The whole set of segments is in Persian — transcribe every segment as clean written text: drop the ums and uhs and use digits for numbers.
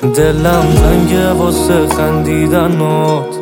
دلم تنگه واسه خندیدنات،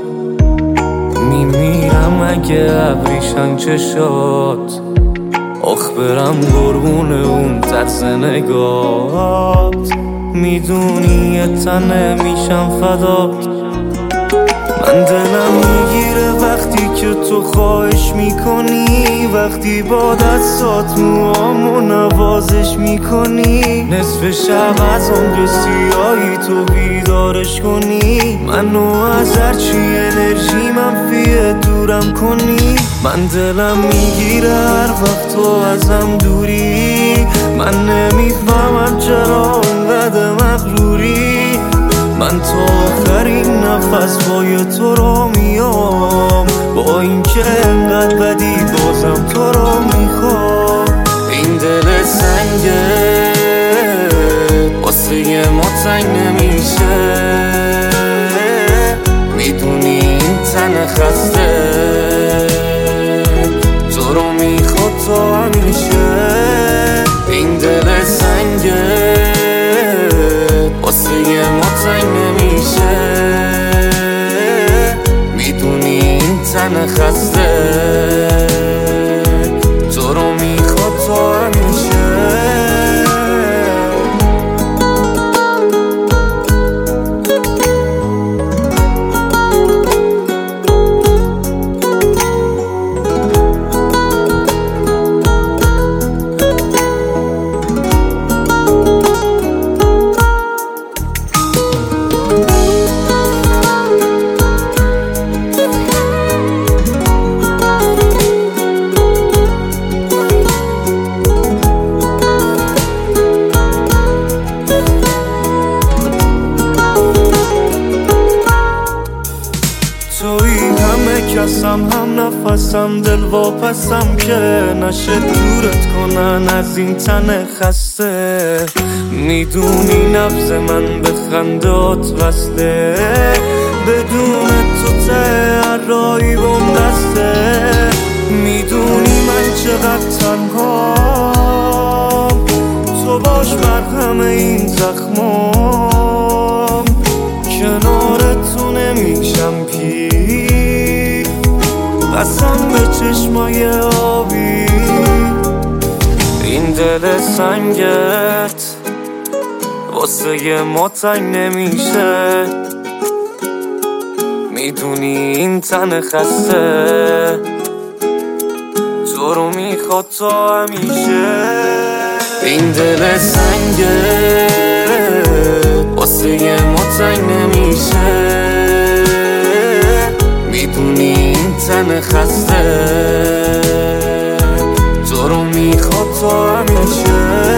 میمیرم اگه ابریشن چشات. آخ برم قربون اون ترس نگات، میدونی یه تنه میشم فدات. من دلم میگیره وقتی که تو خواهش میکنی، وقتی با دستات موامو نوازش میکنی. نصف شب از عمر سیاهی تو بیدارش کنی، منو از هرچی انرژی منفیه دورم کنی. من دلم میگیره هر وقت تو ازم دوری، من نمیفهمم چرا انقدر مغروری. من تا آخرین نفس پای تو رو میام، با اینکه انقدر بدی بازم تو رو میخوام. این دل سنگه واسه ما تنگ نمیشه، میدونی این تن خسته تو رو میخواد تا همیشه. این دل سنگه واسه ما تنگ نمیشه، میدونی این تن خسته تو رو میخواد تا همیشه. توی همه کسم، هم نفسم، دل واپسم که نشه دورت کنن از این تن خسته. میدونی نبض من به خندات وصله، بدون تو ته هر راهی بم دسته. میدونی من چقدر تنهام، تو باش مرهم این زخمام. کنار تو نمیشم پیر، قسم به چشمای آبی. این دل سنگت واسه ما تنگ نمیشه، میدونی این تن خسته تو رو میخواد تا همیشه. این دل سنگت واسه ما تنگ نمیشه، میدونی این تن خسته تو رو میخواد تا همیشه.